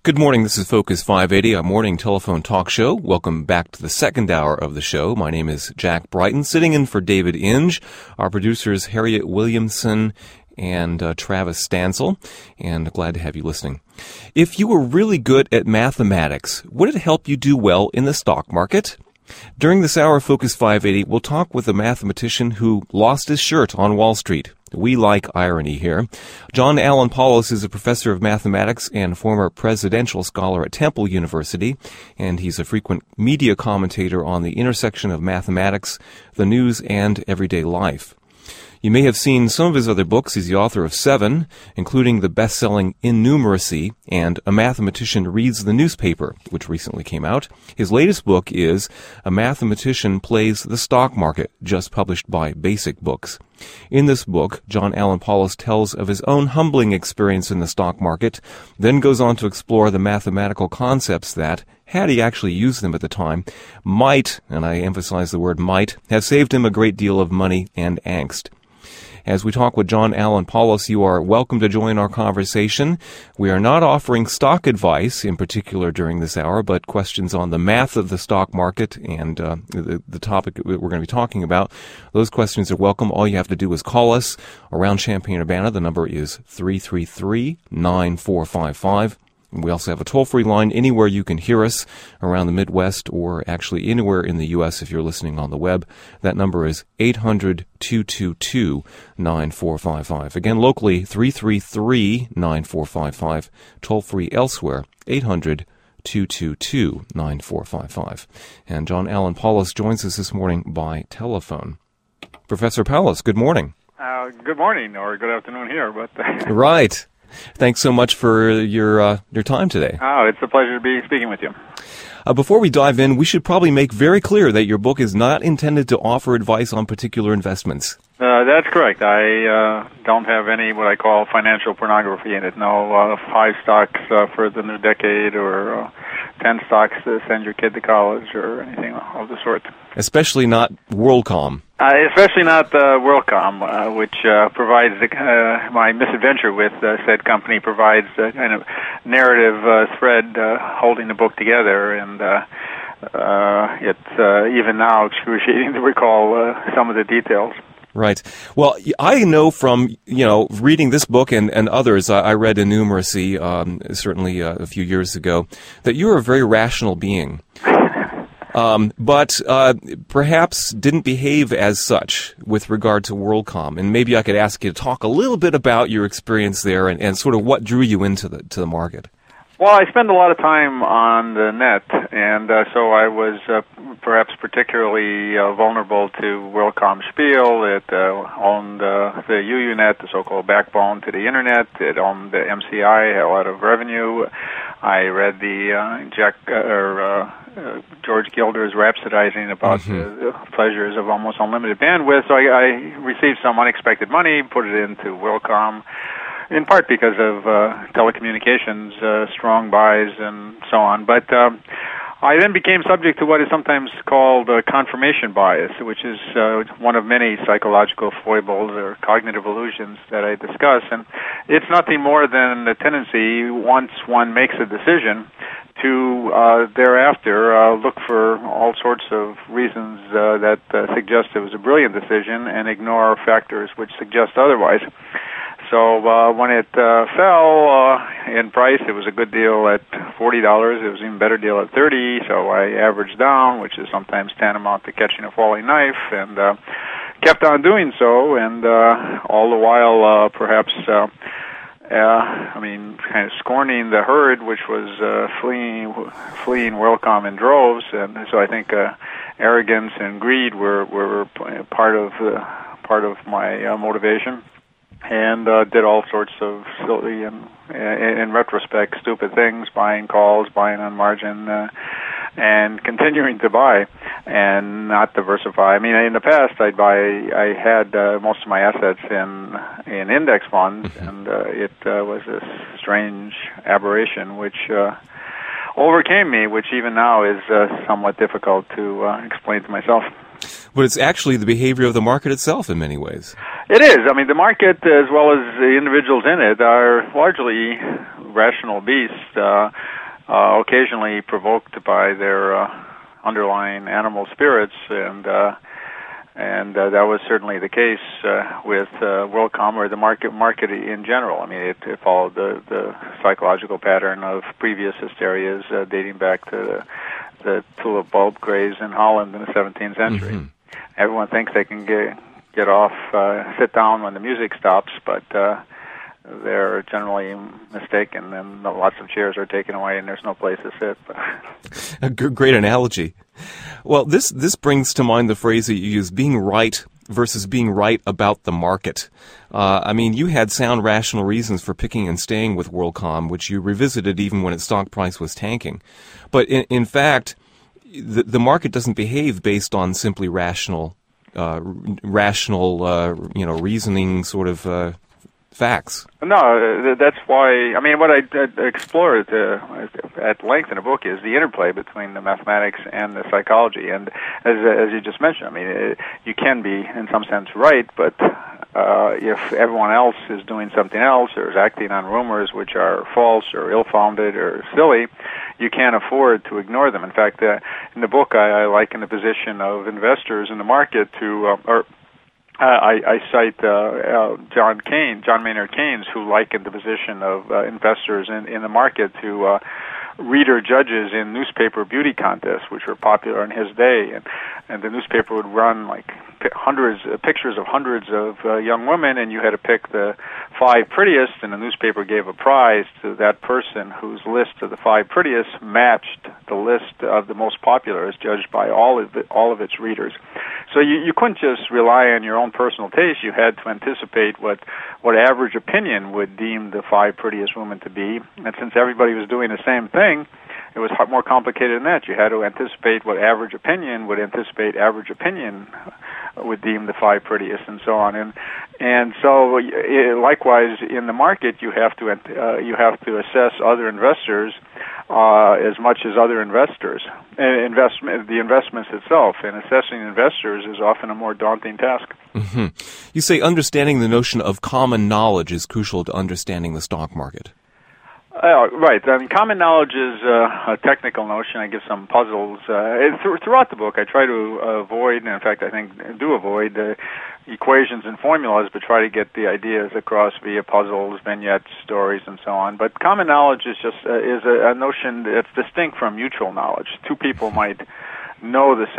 Good morning. This is Focus 580, a morning telephone talk show. Welcome back to the second hour of the show. My name is Jack Brighton, sitting in for David Inge. Our producers, Harriet Williamson and Travis Stansel, and glad to have you listening. If you were really good at mathematics, would it help you do well in the stock market? During this hour of Focus 580, we'll talk with a mathematician who lost his shirt on Wall Street. We like irony here. John Alan Paulos is a professor of mathematics and former presidential scholar at Temple University, and he's a frequent media commentator on the intersection of mathematics, the news, and everyday life. You may have seen some of his other books. He's the author of 7, including the best-selling In Numeracy and A Mathematician Reads the Newspaper, which recently came out. His latest book is A Mathematician Plays the Stock Market, just published by Basic Books. In this book, John Alan Paulos tells of his own humbling experience in the stock market, then goes on to explore the mathematical concepts that, had he actually used them at the time, might, and I emphasize the word might, have saved him a great deal of money and angst. As we talk with John Alan Paulos, you are welcome to join our conversation. We are not offering stock advice in particular during this hour, but questions on the math of the stock market and the topic we're going to be talking about. Those questions are welcome. All you have to do is call us around Champaign-Urbana. The number is 333-9455. We also have a toll-free line anywhere you can hear us around the Midwest, or actually anywhere in the U.S. if you're listening on the web. That number is 800-222-9455. Again, locally, 333-9455. Toll-free elsewhere, 800-222-9455. And John Alan Paulos joins us this morning by telephone. Professor Paulos, good morning. Good morning, or good afternoon here. But Right. Thanks so much for your time today. Oh, it's a pleasure to be speaking with you. Before we dive in, we should probably make very clear that your book is not intended to offer advice on particular investments. That's correct. I don't have any what I call financial pornography in it. No 5 stocks for the new decade, or 10 stocks to send your kid to college, or anything of the sort. Especially not WorldCom. Especially not WorldCom, which provides my misadventure with said company provides a kind of narrative thread holding the book together, and it's even now excruciating to recall some of the details. Right. Well, I know from, reading this book and others, I read In Numeracy, certainly a few years ago, that you're a very rational being. But perhaps didn't behave as such with regard to WorldCom. And maybe I could ask you to talk a little bit about your experience there and sort of what drew you into the market. Well, I spend a lot of time on the net, and so I was perhaps particularly vulnerable to WorldCom spiel. It owned the UUNet, the so-called backbone to the Internet. It owned the MCI, had a lot of revenue. I read the George Gilder's rhapsodizing about the pleasures of almost unlimited bandwidth. So I received some unexpected money, put it into WorldCom, in part because of telecommunications, strong buys, and so on. But I then became subject to what is sometimes called confirmation bias, which is one of many psychological foibles or cognitive illusions that I discuss. And it's nothing more than a tendency, once one makes a decision, to thereafter look for all sorts of reasons that suggest it was a brilliant decision and ignore factors which suggest otherwise. So when it fell in price, it was a good deal at $40. It was an even better deal at $30. So I averaged down, which is sometimes tantamount to catching a falling knife, and kept on doing so. And all the while, perhaps, kind of scorning the herd, which was fleeing WorldCom in droves. And so I think arrogance and greed were part of my motivation. And did all sorts of silly and, in retrospect, stupid things, buying calls, buying on margin, and continuing to buy and not diversify. I mean, in the past, I had most of my assets in index funds, and it was a strange aberration which overcame me, which even now is somewhat difficult to explain to myself. But it's actually the behavior of the market itself in many ways. It is. I mean, the market, as well as the individuals in it, are largely rational beasts. occasionally provoked by their underlying animal spirits, and that was certainly the case with WorldCom or the market in general. I mean, it followed the psychological pattern of previous hysterias dating back to the tulip bulb craze in Holland in the 17th century. Mm-hmm. Everyone thinks they can get off, sit down when the music stops, but they're generally mistaken, and lots of chairs are taken away, and there's no place to sit. A great analogy. Well, this brings to mind the phrase that you use, being right versus being right about the market. I mean, you had sound, rational reasons for picking and staying with WorldCom, which you revisited even when its stock price was tanking. But in fact, the market doesn't behave based on simply rational, reasoning sort of facts. No, that's why. I mean, what I explored at length in the book is the interplay between the mathematics and the psychology. And as you just mentioned, I mean, you can be in some sense right, but if everyone else is doing something else or is acting on rumors which are false or ill-founded or silly, you can't afford to ignore them. In fact, in the book, I liken the position of investors in the market to, I cite John Maynard Keynes, who likened the position of investors in the market to reader judges in newspaper beauty contests, which were popular in his day, and the newspaper would run like pictures of hundreds of young women, and you had to pick the 5 prettiest, and the newspaper gave a prize to that person whose list of the 5 prettiest matched the list of the most popular as judged by all of its readers. So you couldn't just rely on your own personal taste. You had to anticipate what average opinion would deem the 5 prettiest women to be. And since everybody was doing the same thing, it was more complicated than that. You had to anticipate what average opinion would anticipate average opinion would deem the 5 prettiest, and so on. And so likewise in the market, you have to assess other investors as much as other investors. The investments itself, and assessing investors is often a more daunting task. Mm-hmm. You say understanding the notion of common knowledge is crucial to understanding the stock market. Right. I mean, common knowledge is a technical notion. I give some puzzles. Throughout the book, I try to avoid, and in fact, I think do avoid equations and formulas, but try to get the ideas across via puzzles, vignettes, stories, and so on. But common knowledge is just is a notion that's distinct from mutual knowledge. Two people might know the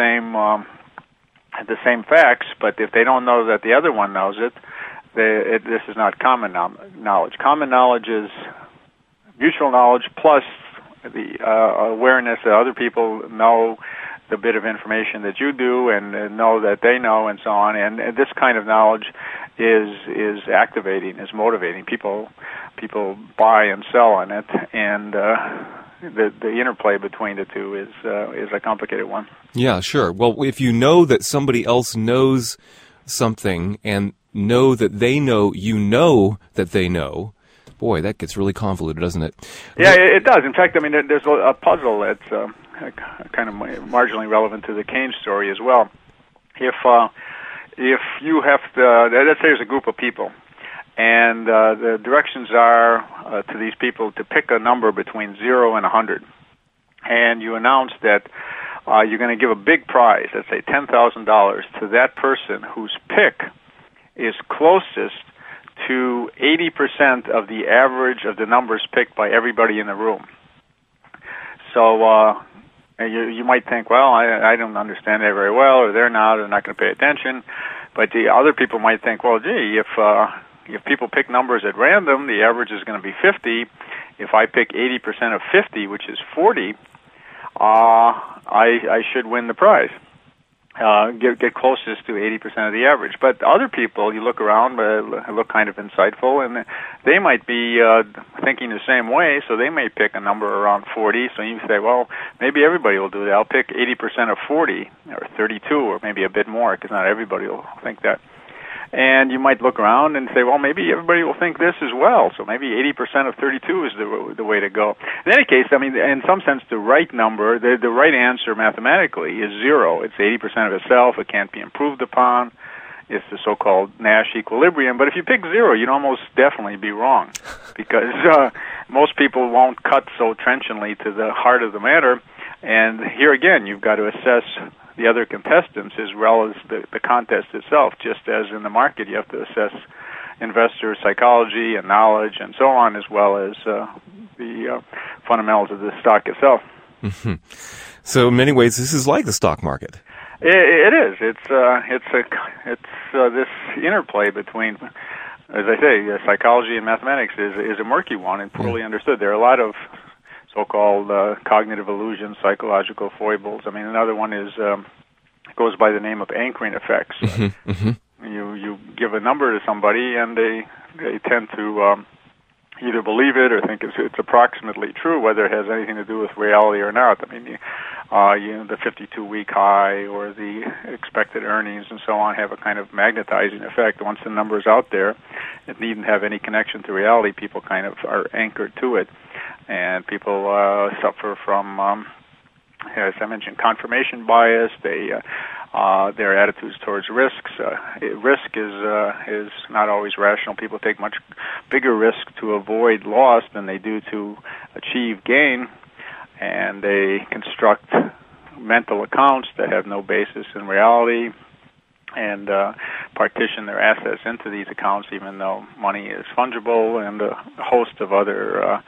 same facts, but if they don't know that the other one knows it, this is not common knowledge. Common knowledge is mutual knowledge plus the awareness that other people know the bit of information that you do and know that they know, and so on. And this kind of knowledge is activating, is motivating. People buy and sell on it, and the interplay between the two is a complicated one. Yeah, sure. Well, if you know that somebody else knows something and know that they know you know that they know, boy, that gets really convoluted, doesn't it? Yeah, it does. In fact, I mean, there's a puzzle that's kind of marginally relevant to the Keynes story as well. If you have to, let's say there's a group of people, and the directions are to these people to pick a number between 0 and 100, and you announce that you're going to give a big prize, let's say $10,000, to that person whose pick is closest to 80% of the average of the numbers picked by everybody in the room. So you might think, well, I don't understand that very well, or they're not going to pay attention. But the other people might think, well, gee, if people pick numbers at random, the average is going to be 50. If I pick 80% of 50, which is 40, I should win the prize. Get closest to 80% of the average. But other people, you look around, look kind of insightful, and they might be thinking the same way, so they may pick a number around 40. So you say, well, maybe everybody will do that. I'll pick 80% of 40, or 32, or maybe a bit more, because not everybody will think that. And you might look around and say, well, maybe everybody will think this as well. So maybe 80% of 32 is the way to go. In any case, I mean, in some sense, the right number, the right answer mathematically is 0. It's 80% of itself. It can't be improved upon. is the so-called Nash equilibrium. But if you pick 0, you'd almost definitely be wrong, because most people won't cut so trenchantly to the heart of the matter. And here again, you've got to assess the other contestants as well as the contest itself. Just as in the market, you have to assess investor psychology and knowledge and so on, as well as the fundamentals of the stock itself. Mm-hmm. So in many ways, this is like the stock market. It is. It's this interplay between, as I say, psychology and mathematics is a murky one and poorly understood. There are a lot of so-called cognitive illusions, psychological foibles. I mean, another one is goes by the name of anchoring effects. Mm-hmm. Mm-hmm. You give a number to somebody, and they tend to either believe it or think it's approximately true, whether it has anything to do with reality or not. I mean, the 52-week high or the expected earnings and so on have a kind of magnetizing effect. Once the number's out there, it needn't have any connection to reality. People kind of are anchored to it, and people suffer from, as I mentioned, confirmation bias. Their attitudes towards risks. Risk is not always rational. People take much bigger risk to avoid loss than they do to achieve gain, and they construct mental accounts that have no basis in reality and partition their assets into these accounts, even though money is fungible, and a host of other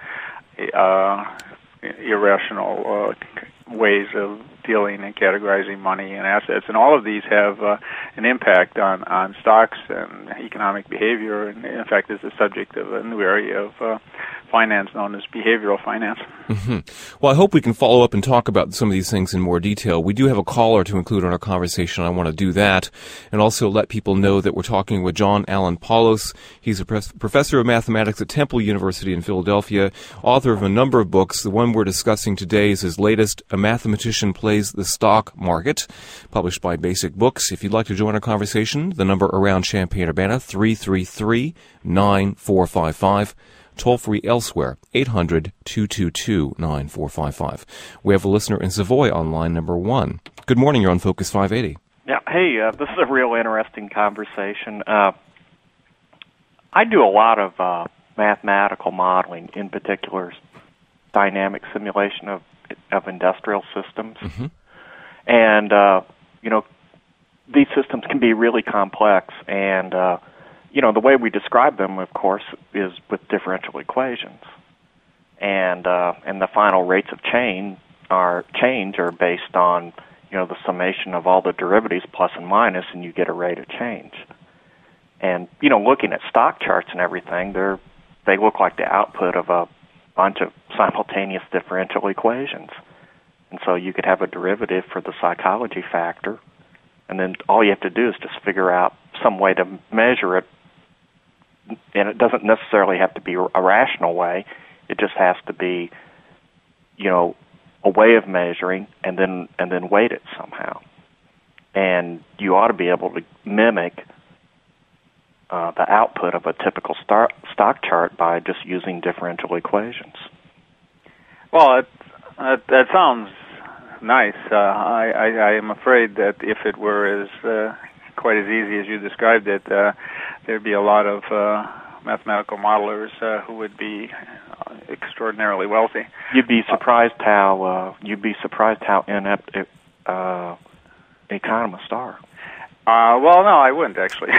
irrational ways of dealing and categorizing money and assets. And all of these have an impact on stocks and economic behavior, and in fact is the subject of a new area of finance known as behavioral finance. Mm-hmm. Well, I hope we can follow up and talk about some of these things in more detail. We do have a caller to include in our conversation. I want to do that, and also let people know that we're talking with John Alan Paulos. He's a professor of mathematics at Temple University in Philadelphia, author of a number of books. The one we're discussing today is his latest, A Mathematician Plays the Stock Market, published by Basic Books. If you'd like to join our conversation, the number around Champaign-Urbana, 333-9455. Toll-free elsewhere, 800-222-9455. We have a listener in Savoy on line number 1. Good morning, you're on Focus 580. Yeah, hey, this is a real interesting conversation. I do a lot of mathematical modeling, in particular dynamic simulation of industrial systems. Mm-hmm. And, these systems can be really complex, and the way we describe them, of course, is with differential equations, and the final rates of change are based on the summation of all the derivatives plus and minus, and you get a rate of change. And looking at stock charts and everything, they look like the output of a bunch of simultaneous differential equations, and so you could have a derivative for the psychology factor, and then all you have to do is just figure out some way to measure it. And it doesn't necessarily have to be a rational way. It just has to be, a way of measuring, and then weight it somehow. And you ought to be able to mimic the output of a typical stock chart by just using differential equations. Well, that sounds nice. I am afraid that if it were as quite as easy as you described it, there'd be a lot of mathematical modelers who would be extraordinarily wealthy. You'd be surprised how inept economists are. Well, no, I wouldn't actually.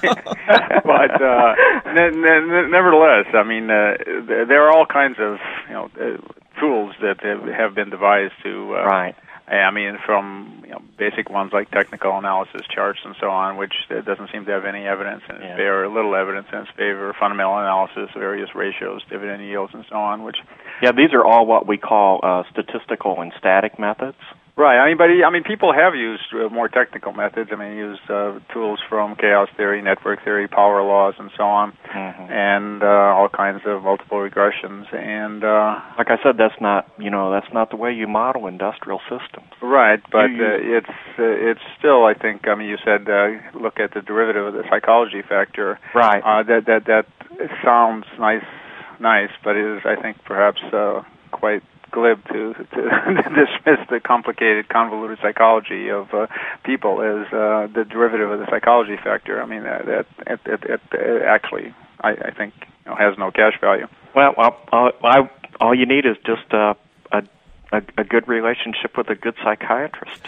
But nevertheless, I mean, there are all kinds of tools that have been devised to. Right. I mean, from basic ones like technical analysis charts and so on, which doesn't seem to have any evidence in its favor, little evidence in its favor, fundamental analysis, various ratios, dividend yields, and so on. These are all what we call statistical and static methods. Right. People have used more technical methods. Used tools from chaos theory, network theory, power laws, and so on, and all kinds of multiple regressions. And like I said, that's not the way you model industrial systems. Right, but it's still, I think. You said look at the derivative of the psychology factor. Right. That sounds nice, but it is, I think, perhaps quite glib to dismiss the complicated, convoluted psychology of people as the derivative of the psychology factor. I mean, that actually, I think, has no cash value. Well, all you need is just a good relationship with a good psychiatrist,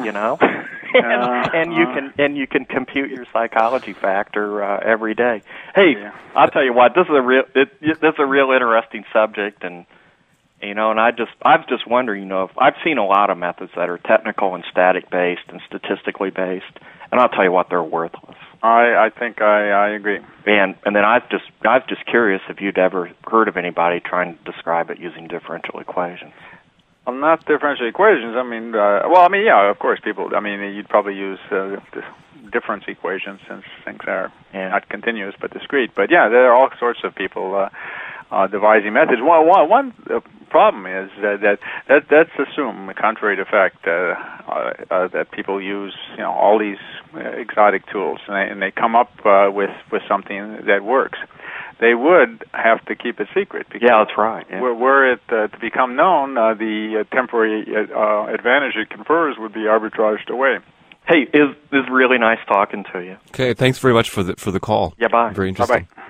and you can compute your psychology factor every day. Hey, yeah. I'll tell you what, this is a real interesting subject, and and I was just wondering, if I've seen a lot of methods that are technical and static based and statistically based, and I'll tell you what, they're worthless. I think I agree. And then I was just curious if you'd ever heard of anybody trying to describe it using differential equations. Well, not differential equations. I mean, yeah, of course, people. I mean, you'd probably use the difference equations since things are not continuous but discrete. But yeah, there are all sorts of people devising methods. One problem is that's assume, contrary to fact, that people use all these exotic tools and they come up with something that works. They would have to keep it secret. Because that's right. Yeah. Were it to become known, the temporary advantage it confers would be arbitraged away. Hey, it's really nice talking to you. Okay, thanks very much for the call. Yeah, bye. Very interesting. Bye-bye.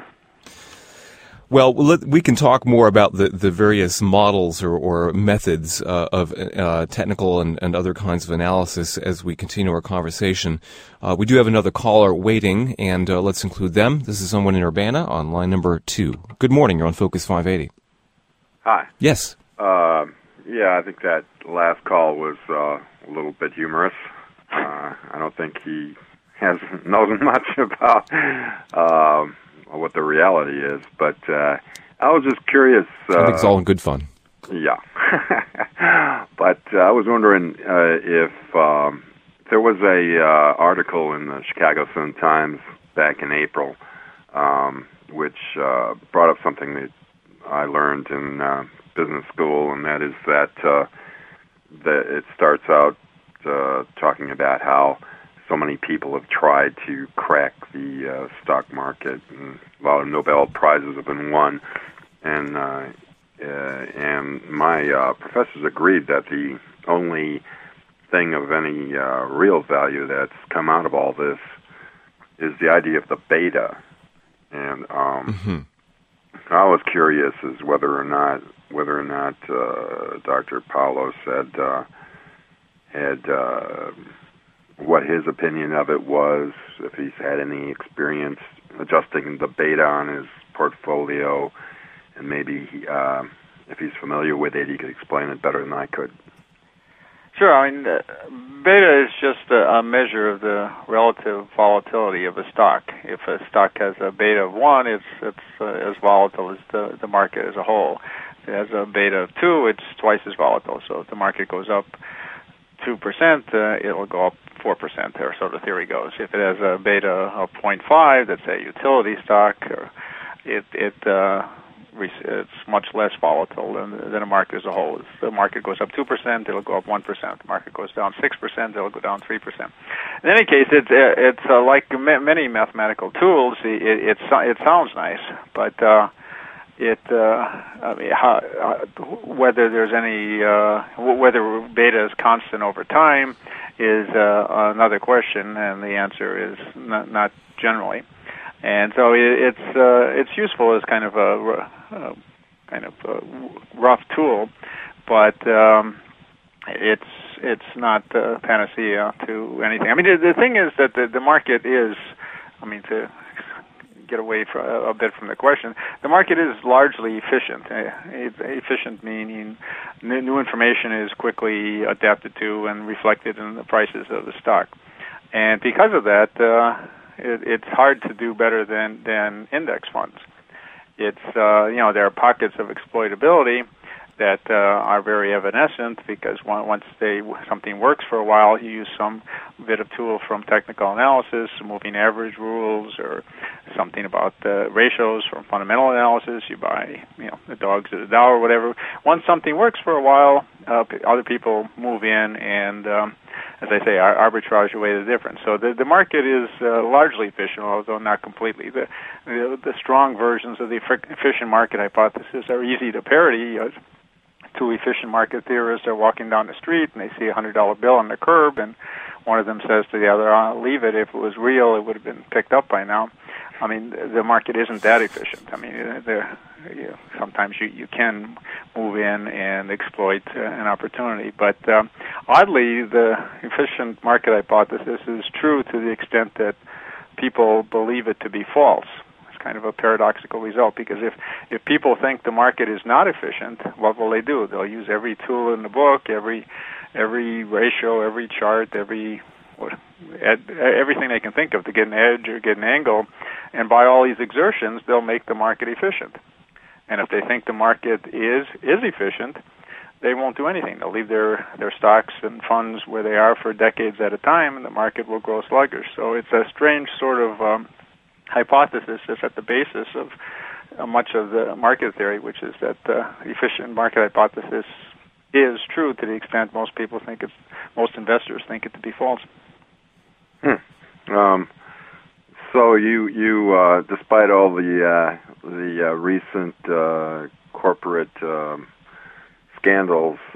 Well, we can talk more about the various models or methods of technical and other kinds of analysis as we continue our conversation. We do have another caller waiting, and let's include them. This is someone in Urbana on line number 2. Good morning. You're on Focus 580. Hi. Yes. Yeah, I think that last call was a little bit humorous. I don't think he knows much about what the reality is, but I was just curious. I think it's all in good fun. Yeah. But I was wondering if there was a article in the Chicago Sun-Times back in April which brought up something that I learned in business school, and that is that it starts out talking about how so many people have tried to crack the stock market, and a lot of Nobel Prizes have been won. And my professors agreed that the only thing of any real value that's come out of all this is the idea of the beta. And I was curious as whether or not Dr. Paulos had what his opinion of it was, if he's had any experience adjusting the beta on his portfolio, and maybe if he's familiar with it, he could explain it better than I could. Sure. I mean, beta is just a measure of the relative volatility of a stock. If a stock has a beta of 1, it's as volatile as the market as a whole. If it has a beta of 2, it's twice as volatile. So if the market goes up 2%, it'll go up 4%, or so the theory goes. If it has a beta of 0.5, that's a utility stock, or it's much less volatile than a market as a whole. If the market goes up 2%, it'll go up 1%. The market goes down 6%, it'll go down 3%. In any case, it's like many mathematical tools. It sounds nice, but whether there's any whether beta is constant over time is another question, and the answer is not generally. And so it's useful as kind of a rough tool, but it's not panacea to anything. I mean, the thing is that the market is, to get away a bit from the question, the market is largely efficient. Efficient meaning new information is quickly adapted to and reflected in the prices of the stock. And because of that, it's hard to do better than index funds. It's there are pockets of exploitability that are very evanescent, because once something works for a while, you use some bit of tool from technical analysis, moving average rules, or something about the ratios from fundamental analysis. You buy the dogs at $1 or whatever. Once something works for a while, other people move in and as I say, arbitrage away the difference. So the market is largely efficient, although not completely. The strong versions of the efficient market hypothesis are easy to parody. two efficient market theorists are walking down the street and they see a $100 bill on the curb, and one of them says to the other, "I'll leave it. If it was real, it would have been picked up by now." I mean, the market isn't that efficient. I mean, sometimes you can move in and exploit an opportunity. But oddly, the efficient market hypothesis is true to the extent that people believe it to be false. It's kind of a paradoxical result, because if people think the market is not efficient, what will they do? They'll use every tool in the book, every ratio, every chart, everything they can think of to get an edge or get an angle, and by all these exertions, they'll make the market efficient. And if they think the market is efficient, they won't do anything. They'll leave their stocks and funds where they are for decades at a time, and the market will grow sluggish. So it's a strange sort of hypothesis that's at the basis of much of the market theory, which is that the efficient market hypothesis is true to the extent most investors think it to be false. So you despite all the recent corporate scandals,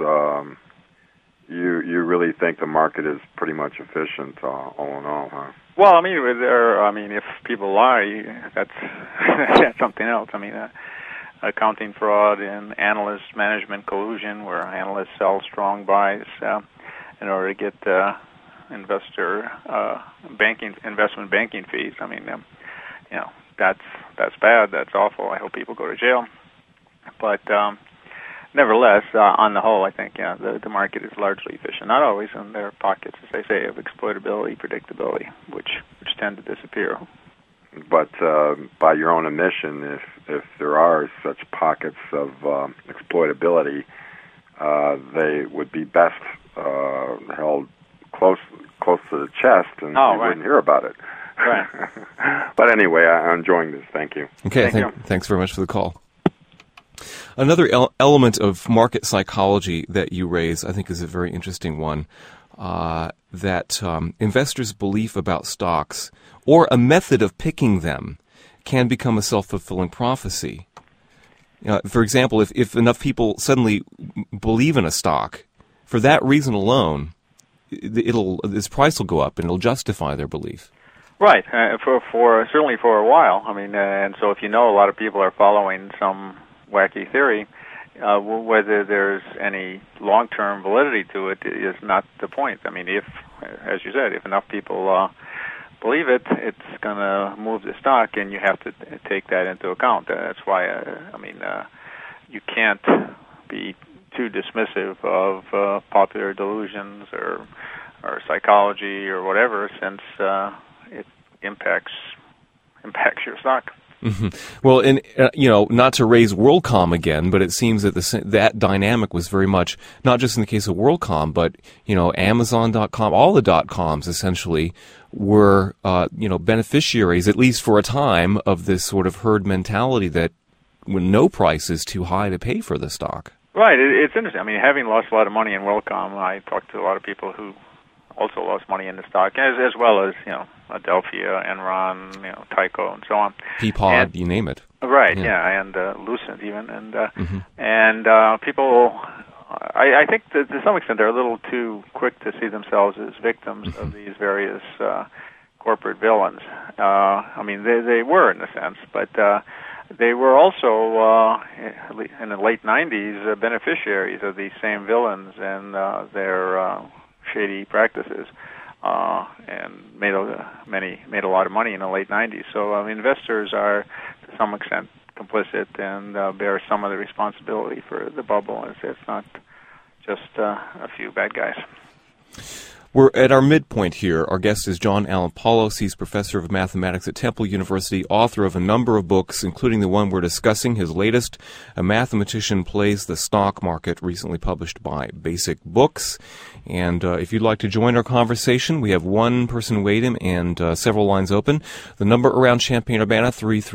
you really think the market is pretty much efficient, all in all, huh? Well, I mean, if people lie, that's something else. I mean, accounting fraud and analyst management collusion, where analysts sell strong buys in order to get investment banking fees. I mean, that's bad. That's awful. I hope people go to jail. But nevertheless, on the whole, I think the market is largely efficient. Not always, and there are pockets, as I say, of exploitability, predictability, which tend to disappear. But by your own admission, if there are such pockets of exploitability, they would be best held close to the chest, and you wouldn't hear about it. Right. But anyway, I'm enjoying this. Thank you. Okay, thanks very much for the call. Another element of market psychology that you raise, I think, is a very interesting one, that investors' belief about stocks or a method of picking them can become a self-fulfilling prophecy. For example, if enough people suddenly believe in a stock, for that reason alone, its price will go up and it'll justify their belief. Right. Certainly for a while. I mean, and so if a lot of people are following some wacky theory, whether there's any long-term validity to it is not the point. I mean, as you said, if enough people believe it, it's going to move the stock, and you have to take that into account. That's why, you can't be too dismissive of popular delusions or psychology or whatever, since it impacts your stock. Mm-hmm. Well, and not to raise WorldCom again, but it seems that that dynamic was very much not just in the case of WorldCom, but Amazon.com, all the .coms essentially were beneficiaries, at least for a time, of this sort of herd mentality that when no price is too high to pay for the stock. Right. It's interesting. I mean, having lost a lot of money in WorldCom, I talked to a lot of people who also lost money in the stock, as well as Adelphia, Enron, Tyco, and so on. Peapod, you name it. Right. Yeah, and Lucent even, and people. I think that to some extent they're a little too quick to see themselves as victims of these various corporate villains. I mean, they were in a sense, but they were also in the late '90s beneficiaries of these same villains and their shady practices, and made a lot of money in the late '90s. So investors are to some extent complicit and bear some of the responsibility for the bubble. It's not just a few bad guys. We're at our midpoint here. Our guest is John Allen Paulos. He's professor of mathematics at Temple University, author of a number of books, including the one we're discussing, his latest, A Mathematician Plays the Stock Market, recently published by Basic Books. And if you'd like to join our conversation, we have one person waiting and several lines open. The number around Champaign-Urbana,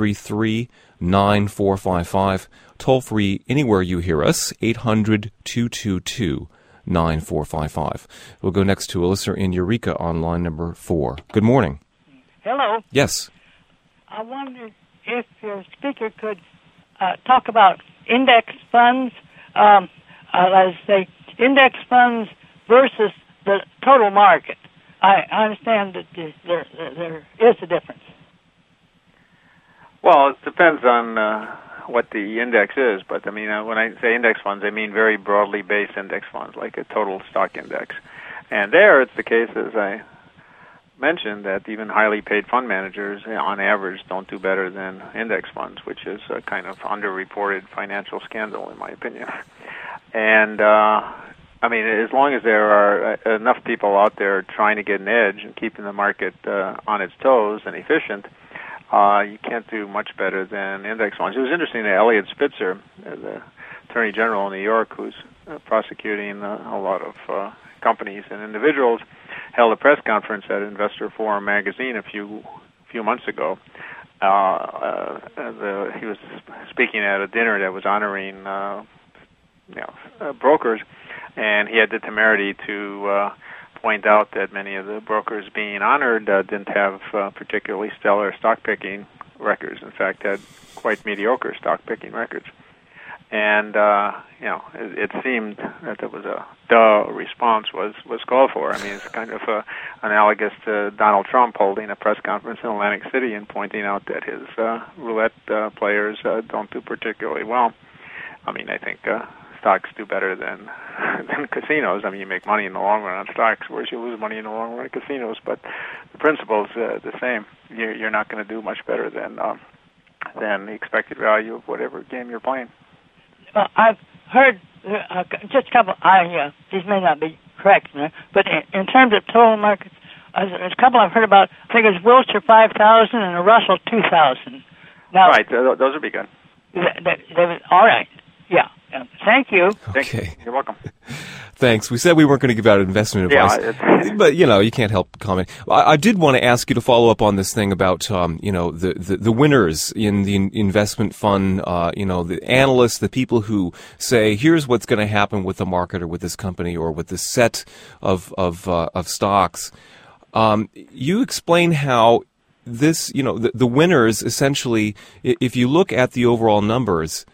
333-9455. Toll free anywhere you hear us, 800-222-9455. We'll go next to Alyssa in Eureka on line number 4. Good morning. Hello. Yes. I wonder if your speaker could talk about index funds. let's say, index funds versus the total market. I understand that there is a difference. Well, it depends on what the index is, but I mean, when I say index funds, I mean very broadly based index funds, like a total stock index. And there, it's the case, as I mentioned, that even highly paid fund managers, on average, don't do better than index funds, which is a kind of underreported financial scandal, in my opinion. And I mean, as long as there are enough people out there trying to get an edge and keeping the market on its toes and efficient, you can't do much better than index funds. It was interesting that Eliot Spitzer, the Attorney General in New York, who's prosecuting a lot of companies and individuals, held a press conference at Investor Forum magazine a few months ago. He was speaking at a dinner that was honoring brokers, and he had the temerity to point out that many of the brokers being honored didn't have particularly stellar stock picking records. In fact, had quite mediocre stock picking records. And it seemed that there was a response was called for. I mean, it's kind of analogous to Donald Trump holding a press conference in Atlantic City and pointing out that his roulette players don't do particularly well. I mean, I think stocks do better than casinos. I mean, you make money in the long run on stocks, whereas you lose money in the long run on casinos. But the principle's the same. You're not going to do much better than the expected value of whatever game you're playing. Well, I've heard just a couple. These may not be correct, but in terms of total markets, there's a couple I've heard about. I think it's Wilshire 5,000 and a Russell 2,000. Now, right, those would be good. All right. Yeah. Thank you. Okay. You're welcome. Thanks. We said we weren't going to give out investment advice, but you can't help comment. I did want to ask you to follow up on this thing about the winners in the investment fund. The analysts, the people who say, "Here's what's going to happen with the market or with this company or with this set of stocks." You explain how this, the winners essentially, if you look at the overall numbers,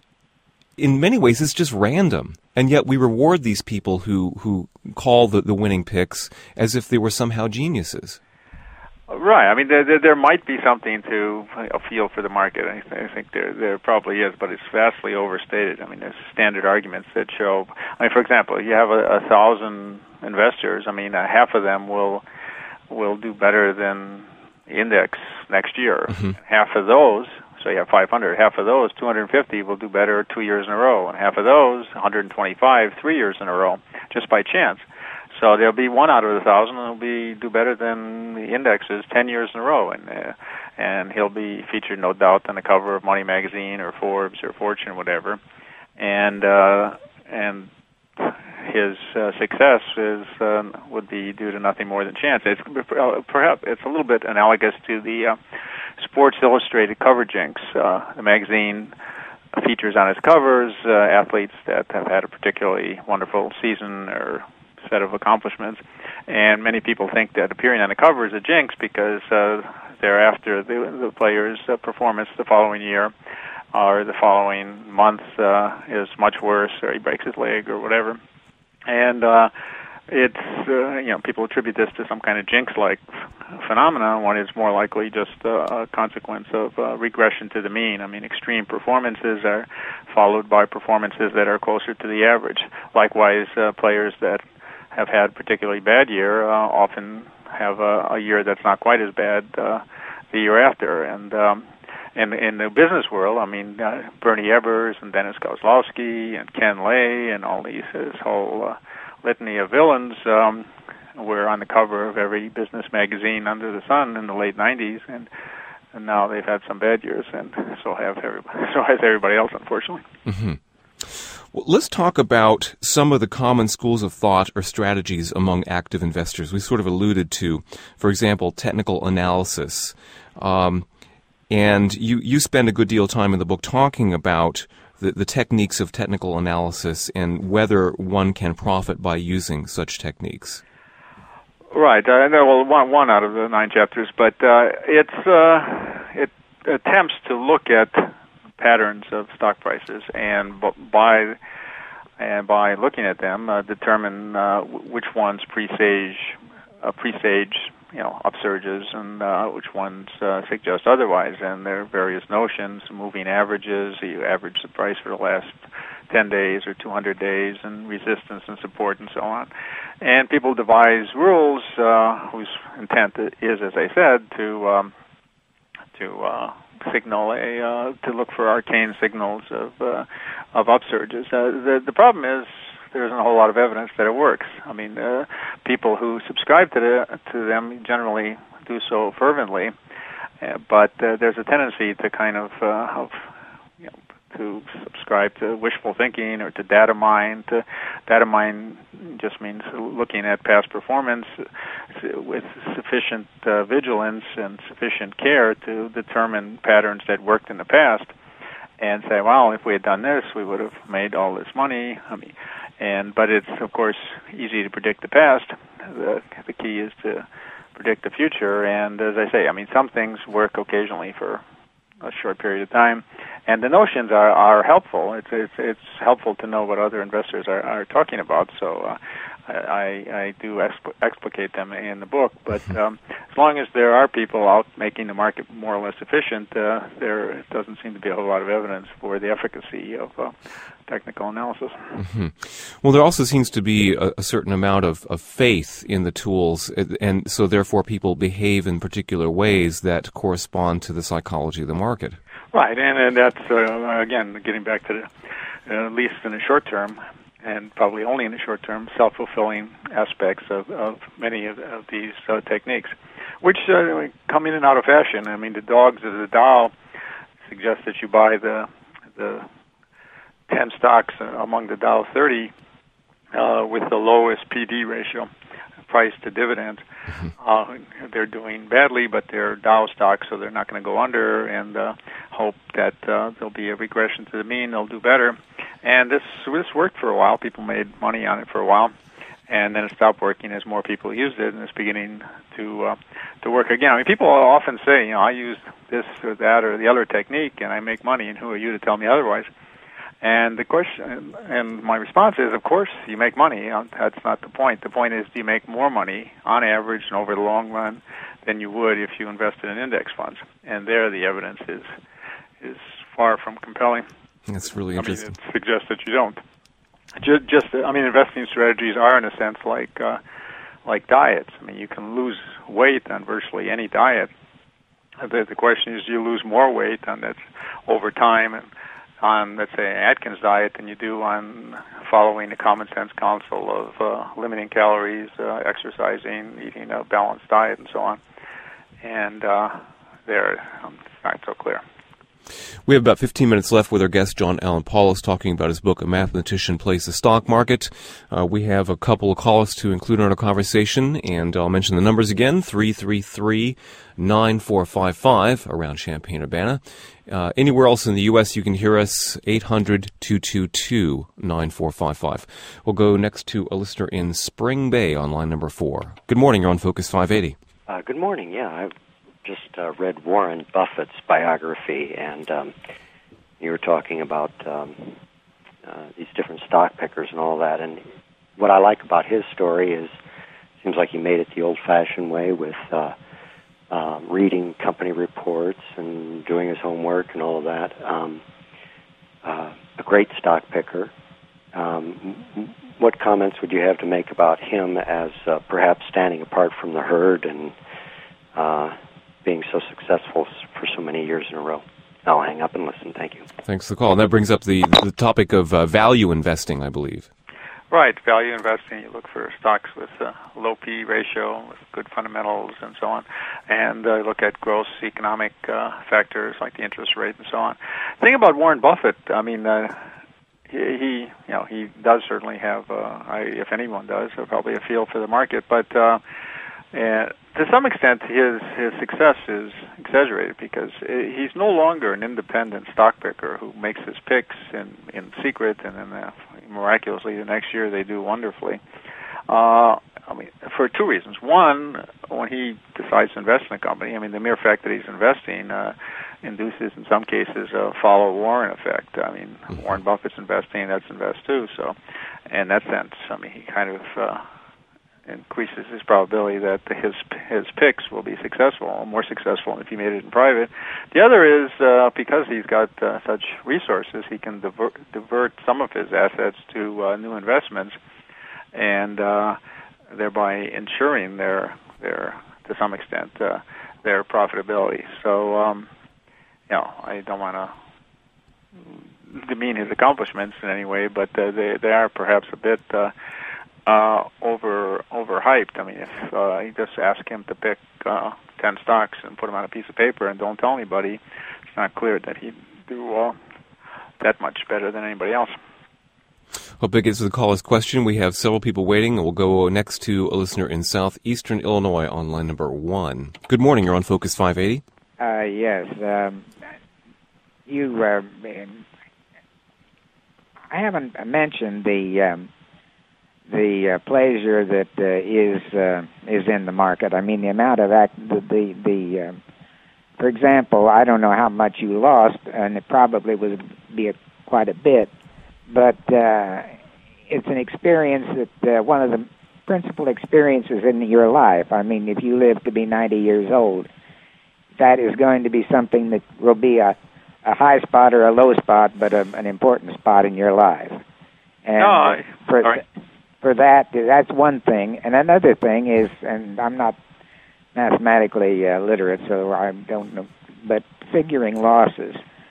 in many ways, it's just random, and yet we reward these people who call the winning picks as if they were somehow geniuses. Right. I mean, there might be something to a feel for the market. I think there probably is, but it's vastly overstated. I mean, there's standard arguments that show. I mean, for example, you have 1,000 investors. I mean, half of them will do better than the index next year. Mm-hmm. Half of those. So you have 500. Half of those, 250, will do better 2 years in a row, and half of those, 125, 3 years in a row, just by chance. So there'll be one out of 1,000 that'll do better than the indexes 10 years in a row, and he'll be featured, no doubt, on the cover of Money Magazine or Forbes or Fortune, whatever. And his success would be due to nothing more than chance. Perhaps it's a little bit analogous to the Sports Illustrated cover jinx. The magazine features on its covers athletes that have had a particularly wonderful season or set of accomplishments, and many people think that appearing on the cover is a jinx because thereafter the player's performance the following year or the following month is much worse, or he breaks his leg or whatever. And it's people attribute this to some kind of jinx-like phenomenon when it's more likely just a consequence of regression to the mean. I mean, extreme performances are followed by performances that are closer to the average. Likewise, players that have had a particularly bad year often have a year that's not quite as bad the year after. And in the business world, I mean, Bernie Ebbers and Dennis Kozlowski and Ken Lay and all this whole litany of villains were on the cover of every business magazine under the sun in the late 90s, and now they've had some bad years, and so has everybody else, unfortunately. Mm-hmm. Well, let's talk about some of the common schools of thought or strategies among active investors. We sort of alluded to, for example, technical analysis. And you spend a good deal of time in the book talking about the techniques of technical analysis and whether one can profit by using such techniques. Right. Well, one out of the 9 chapters, but it attempts to look at patterns of stock prices and by and by looking at them, determine which ones presage upsurges, and which ones suggest otherwise. And there are various notions, moving averages. You average the price for the last 10 days or 200 days, and resistance and support and so on. And people devise rules whose intent is, as I said, to signal to look for arcane signals of upsurges. The problem is there isn't a whole lot of evidence that it works. I mean, people who subscribe to them generally do so fervently, but there's a tendency to kind of to subscribe to wishful thinking or to data mine. Data mine just means looking at past performance with sufficient vigilance and sufficient care to determine patterns that worked in the past, and say, well, if we had done this, we would have made all this money. But it's, of course, easy to predict the past. The key is to predict the future. And as I say, some things work occasionally for a short period of time, and the notions are helpful. It's helpful to know what other investors are talking about. So I do explicate them in the book. But as long as there are people out making the market more or less efficient, there doesn't seem to be a whole lot of evidence for the efficacy of technical analysis. Mm-hmm. Well, there also seems to be a certain amount of faith in the tools, and so therefore people behave in particular ways that correspond to the psychology of the market. Right, and that's, again, getting back to at least in the short term, and probably only in the short term, self-fulfilling aspects of many of these techniques, which come in and out of fashion. The dogs of the Dow suggest that you buy the 10 stocks among the Dow 30 with the lowest PD ratio, price to dividend. They're doing badly, but they're Dow stocks, so they're not going to go under, and hope that there'll be a regression to the mean. They'll do better. And this worked for a while. People made money on it for a while, and then it stopped working as more people used it, and it's beginning to work again. People often say, I use this or that or the other technique, and I make money, and who are you to tell me otherwise? And the question, and my response is, of course, you make money. That's not the point. The point is, do you make more money on average and over the long run than you would if you invested in index funds? And there, the evidence is far from compelling. That's really interesting. It suggests that you don't. Investing strategies are in a sense like diets. You can lose weight on virtually any diet. The question is, do you lose more weight on that over time and on, let's say, Atkins diet than you do on following the common sense counsel of limiting calories, exercising, eating a balanced diet, and so on. And it's not so clear. We have about 15 minutes left with our guest, John Alan Paulos, talking about his book, A Mathematician Plays the Stock Market. We have a couple of callers to include in our conversation, and I'll mention the numbers again, 333-9455 around Champaign-Urbana. Anywhere else in the U.S., you can hear us, 800-222-9455. We'll go next to a listener in Spring Bay on line number 4. Good morning, you're on Focus 580. Good morning, I've just read Warren Buffett's biography, and you were talking about these different stock pickers and all that. And what I like about his story is, it seems like he made it the old-fashioned way with reading company reports and doing his homework and all of that. A great stock picker. What comments would you have to make about him as perhaps standing apart from the herd and being so successful for so many years in a row? I'll hang up and listen. Thank you. Thanks for the call. And that brings up the topic of value investing, I believe. Right. Value investing, you look for stocks with a low P ratio, with good fundamentals, and so on. And look at gross economic factors like the interest rate and so on. The thing about Warren Buffett, he does certainly have, if anyone does, probably a feel for the market, but to some extent, his success is exaggerated because he's no longer an independent stock picker who makes his picks in secret, and then miraculously the next year they do wonderfully. For two reasons. One, when he decides to invest in a company, the mere fact that he's investing induces, in some cases, a follow Warren effect. I mean, Warren Buffett's investing, that's invest too. So, in that sense, I mean, he kind of increases his probability that his picks will be successful, or more successful than if he made it in private. The other is because he's got such resources, he can divert some of his assets to new investments, and thereby ensuring their to some extent their profitability. So, I don't want to demean his accomplishments in any way, but they are perhaps a bit overhyped. I mean, if you just ask him to pick 10 stocks and put them on a piece of paper and don't tell anybody, it's not clear that he'd do that much better than anybody else. Hope that gets to the caller's question. We have several people waiting. We'll go next to a listener in southeastern Illinois on line number 1. Good morning. You're on Focus 580. Yes. I haven't mentioned the pleasure that is in the market. I mean, the amount of for example, I don't know how much you lost, and it probably would be quite a bit, but it's an experience that one of the principal experiences in your life. I mean, if you live to be 90 years old, that is going to be something that will be a high spot or a low spot, but an important spot in your life. And for that, that's one thing. And another thing is, and I'm not mathematically literate, so I don't know, but figuring losses.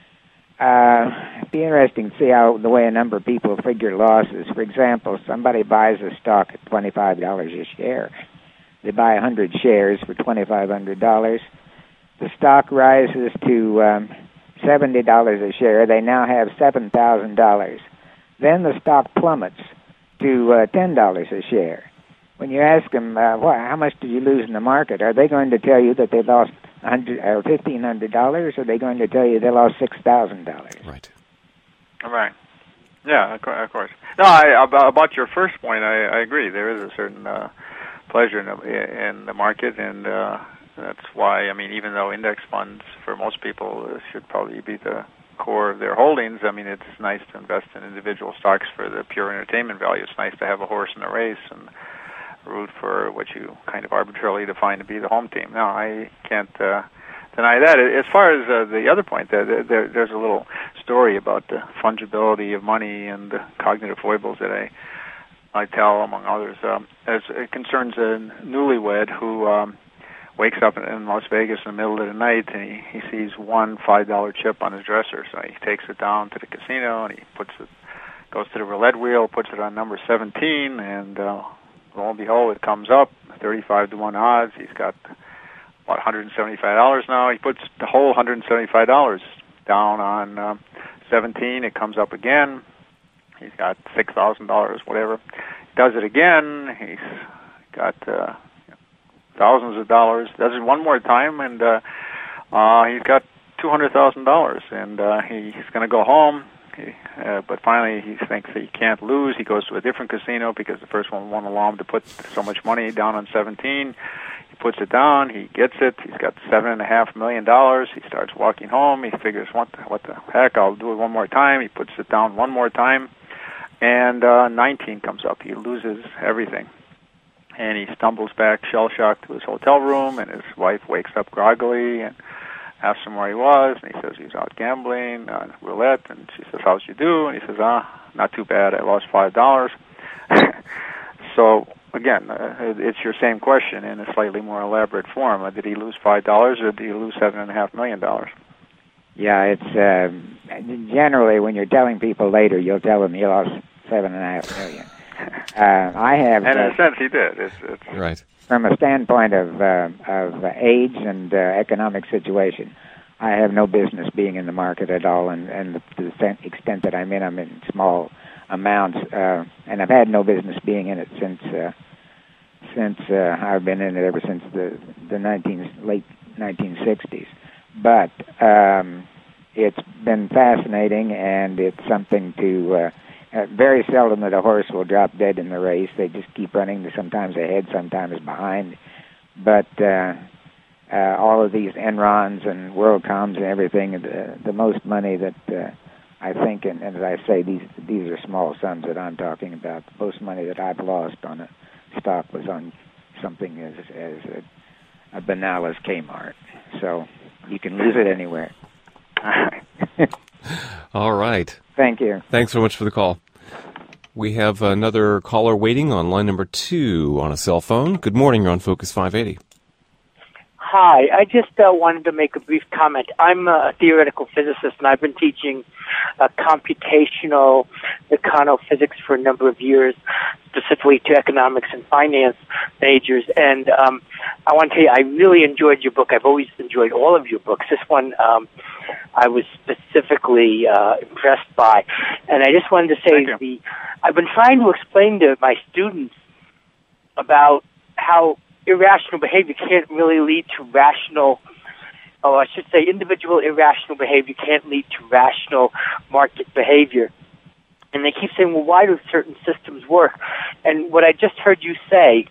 It'd be interesting to see the way a number of people figure losses. For example, somebody buys a stock at $25 a share. They buy 100 shares for $2,500. The stock rises to $70 a share. They now have $7,000. Then the stock plummets to $10 a share. When you ask them, how much did you lose in the market, are they going to tell you that they lost $1,500, or are they going to tell you they lost $6,000? Right. All right. Yeah, of course. No, about your first point, I agree. There is a certain pleasure in the market, and that's why, I mean, even though index funds for most people should probably be the core of their holdings, I mean, it's nice to invest in individual stocks for the pure entertainment value. It's nice to have a horse in a race and root for what you kind of arbitrarily define to be the home team. No, I can't deny that. As far as the other point, there's a little story about the fungibility of money and the cognitive foibles that I tell, among others, as it concerns a newlywed who wakes up in Las Vegas in the middle of the night, and he sees one $5 chip on his dresser. So he takes it down to the casino, and he goes to the roulette wheel, puts it on number 17, and lo and behold, it comes up 35-1 odds. He's got about $175 now. He puts the whole $175 down on 17. It comes up again. He's got $6,000, whatever. He does it again. He's got thousands of dollars. Does it one more time, and he's got $200,000, and he's going to go home. But finally, he thinks that he can't lose. He goes to a different casino because the first one won't allow him to put so much money down on 17. He puts it down. He gets it. He's got $7.5 million. He starts walking home. He figures, what the heck? I'll do it one more time. He puts it down one more time, and 19 comes up. He loses everything. And he stumbles back, shell-shocked, to his hotel room, and his wife wakes up groggily and asks him where he was, and he says he's out gambling on roulette, and she says, how'd you do? And he says, not too bad, I lost $5. So, again, it's your same question in a slightly more elaborate form. Did he lose $5, or did he lose $7.5 million? Yeah, it's generally when you're telling people later, you'll tell them he lost $7.5 million. I have, and in a sense, he did. It's right. From a standpoint of age and economic situation, I have no business being in the market at all, and to the extent that I'm in small amounts, and I've had no business being in it since I've been in it ever since the late 1960s. But it's been fascinating, and it's something to. Very seldom that a horse will drop dead in the race. They just keep running, sometimes ahead, sometimes behind. But all of these Enrons and WorldComs and everything, the most money that I think, and as I say, these are small sums that I'm talking about. The most money that I've lost on a stock was on something as a banal as Kmart. So you can lose it anywhere. All right. Thank you. Thanks so much for the call. We have another caller waiting on line number 2 on a cell phone. Good morning. You're on Focus 580. Hi. I just wanted to make a brief comment. I'm a theoretical physicist, and I've been teaching computational econophysics for a number of years, specifically to economics and finance majors. And I want to tell you, I really enjoyed your book. I've always enjoyed all of your books. This one I was specifically impressed by. And I just wanted to say I've been trying to explain to my students about how irrational behavior can't really lead to rational, or I should say individual irrational behavior can't lead to rational market behavior. And they keep saying, well, why do certain systems work? And what I just heard you say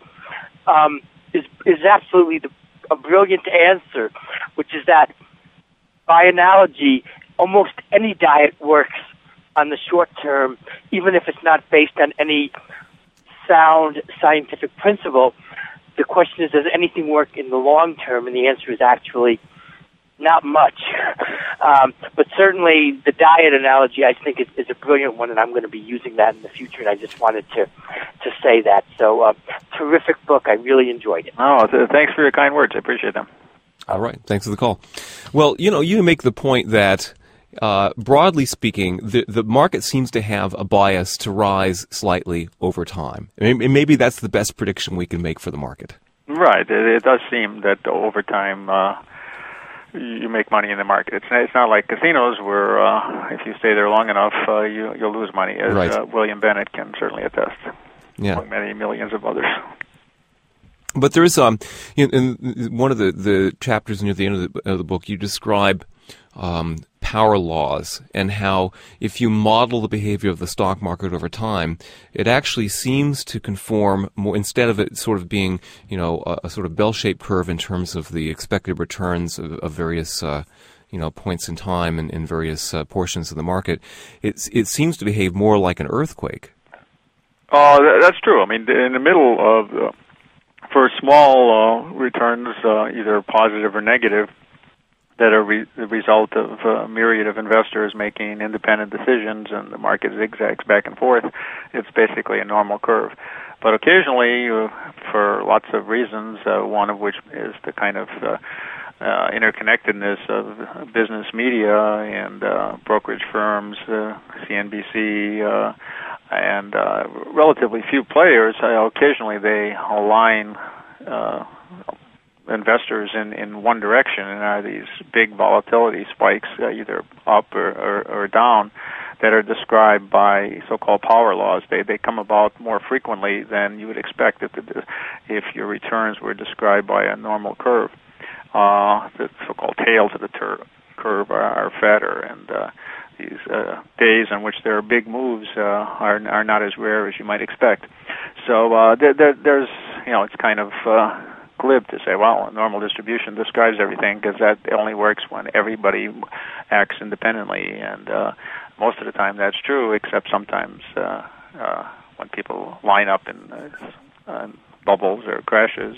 is absolutely a brilliant answer, which is that, by analogy, almost any diet works on the short term, even if it's not based on any sound scientific principle. The question is, does anything work in the long term? And the answer is actually not much. But certainly the diet analogy, I think, is a brilliant one, and I'm going to be using that in the future, and I just wanted to say that. So, terrific book. I really enjoyed it. Oh, thanks for your kind words. I appreciate them. All right. Thanks for the call. Well, you make the point that broadly speaking, the market seems to have a bias to rise slightly over time. I mean, maybe that's the best prediction we can make for the market. Right. It does seem that over time you make money in the market. It's not like casinos where if you stay there long enough, you'll lose money, as right. William Bennett can certainly attest, among many millions of others. But there is in one of the chapters near the end of the book, you describe power laws and how if you model the behavior of the stock market over time, it actually seems to conform more, instead of it sort of being, a sort of bell-shaped curve in terms of the expected returns of various, points in time and in various portions of the market. It seems to behave more like an earthquake. That's true. I mean, in the middle of, for small returns, either positive or negative, that are the result of a myriad of investors making independent decisions and the market zigzags back and forth, it's basically a normal curve. But occasionally, for lots of reasons, one of which is the kind of interconnectedness of business media and brokerage firms, CNBC, and relatively few players, occasionally they align investors in one direction, and are these big volatility spikes, either up or down, that are described by so-called power laws. They come about more frequently than you would expect if your returns were described by a normal curve. The so-called tails of the curve are fatter, and these days on which there are big moves are not as rare as you might expect. So there's, it's kind of glib to say, well, a normal distribution describes everything, because that only works when everybody acts independently, and most of the time that's true, except sometimes when people line up in bubbles or crashes,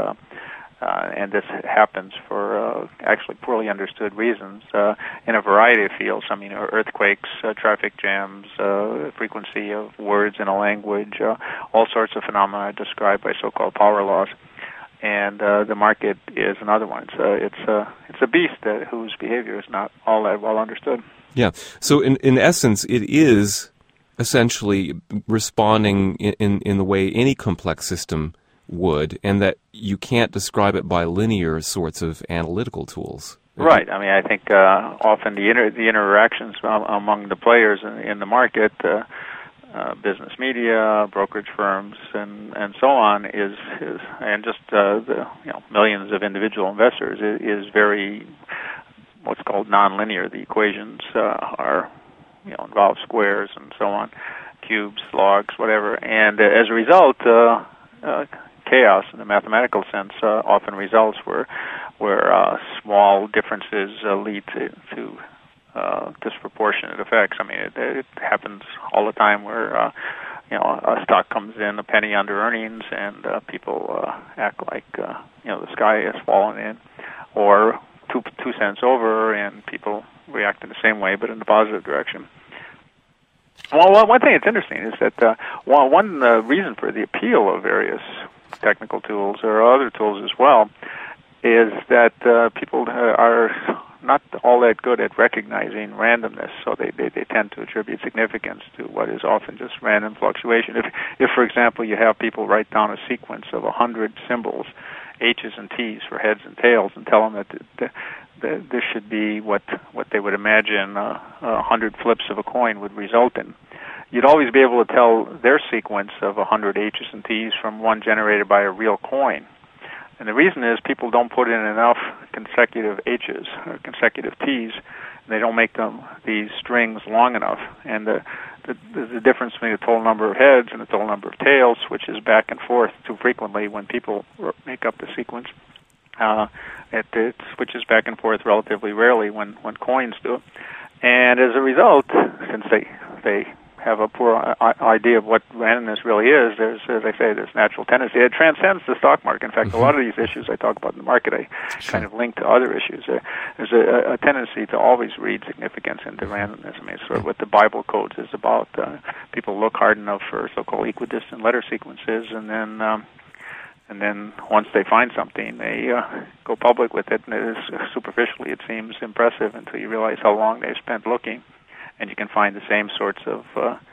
and this happens for actually poorly understood reasons in a variety of fields. I mean, earthquakes, traffic jams, frequency of words in a language, all sorts of phenomena are described by so-called power laws. And the market is another one. It's a beast whose behavior is not all that well understood. Yeah. So in essence, it is essentially responding in the way any complex system would, and that you can't describe it by linear sorts of analytical tools. Right. I mean, I think often the interactions among the players in the market, business media, brokerage firms, and so on, is and just the millions of individual investors is very what's called nonlinear. The equations are involve squares and so on, cubes, logs, whatever, and as a result, chaos in the mathematical sense often results where where small differences lead to disproportionate effects. I mean, it happens all the time where a stock comes in a penny under earnings, and people act like the sky has fallen in, or 2 cents over, and people react in the same way, but in the positive direction. Well, one thing that's interesting is that one reason for the appeal of various technical tools or other tools as well is that people are not all that good at recognizing randomness, so they tend to attribute significance to what is often just random fluctuation. If for example, you have people write down a sequence of 100 symbols, H's and T's for heads and tails, and tell them that this should be what they would imagine 100 flips of a coin would result in, you'd always be able to tell their sequence of 100 H's and T's from one generated by a real coin. And the reason is people don't put in enough consecutive H's or consecutive T's, and they don't make these strings long enough. And the difference between the total number of heads and the total number of tails switches back and forth too frequently when people make up the sequence. It switches back and forth relatively rarely when coins do. And as a result, since they have a poor idea of what randomness really is, there's, as I say, this natural tendency. It transcends the stock market. In fact, a lot of these issues I talk about in the market, I kind of link to other issues. There's a tendency to always read significance into randomness. I mean, it's sort of what the Bible codes is about. People look hard enough for so-called equidistant letter sequences, and then once they find something, they go public with it, and it is, superficially it seems impressive until you realize how long they've spent looking. And you can find the same sorts of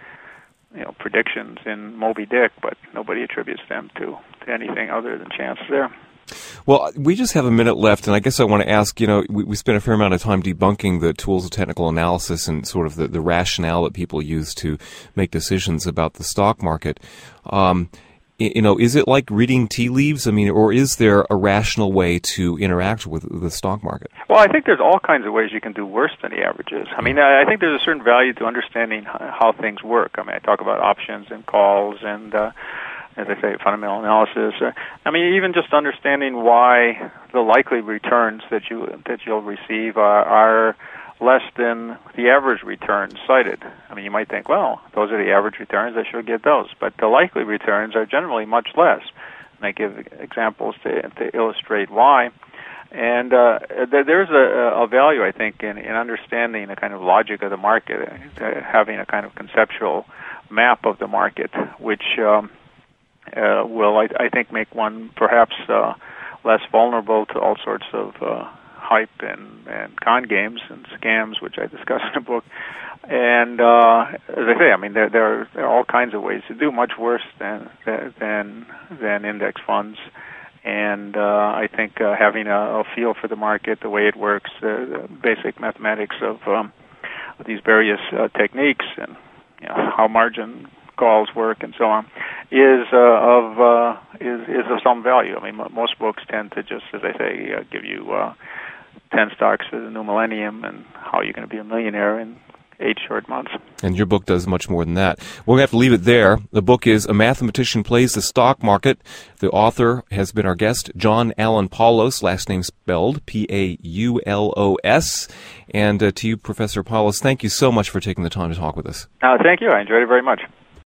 predictions in Moby Dick, but nobody attributes them to anything other than chance there. Well, we just have a minute left, and I guess I want to ask, we spent a fair amount of time debunking the tools of technical analysis and sort of the rationale that people use to make decisions about the stock market. Is it like reading tea leaves? I mean, or is there a rational way to interact with the stock market? Well, I think there's all kinds of ways you can do worse than the averages. I mean, I think there's a certain value to understanding how things work. I mean, I talk about options and calls and, as I say, fundamental analysis. I mean, even just understanding why the likely returns that you'll receive are less than the average returns cited. I mean, you might think, well, those are the average returns, I should get those. But the likely returns are generally much less. And I give examples to illustrate why. And there's a value, I think, in understanding the kind of logic of the market, having a kind of conceptual map of the market, which will, I think, make one perhaps less vulnerable to all sorts of hype and con games and scams, which I discuss in the book. And as I say, I mean, there are all kinds of ways to do much worse than index funds. And I think having a feel for the market, the way it works, the basic mathematics of these various techniques, and how margin calls work and so on, is of some value. I mean, most books tend to just, as I say, give you 10 stocks for the new millennium and how you're going to be a millionaire in 8 short months. And your book does much more than that. We're going to have to leave it there. The book is A Mathematician Plays the Stock Market. The author has been our guest, John Alan Paulos, last name spelled Paulos. And to you, Professor Paulos, thank you so much for taking the time to talk with us. Thank you. I enjoyed it very much.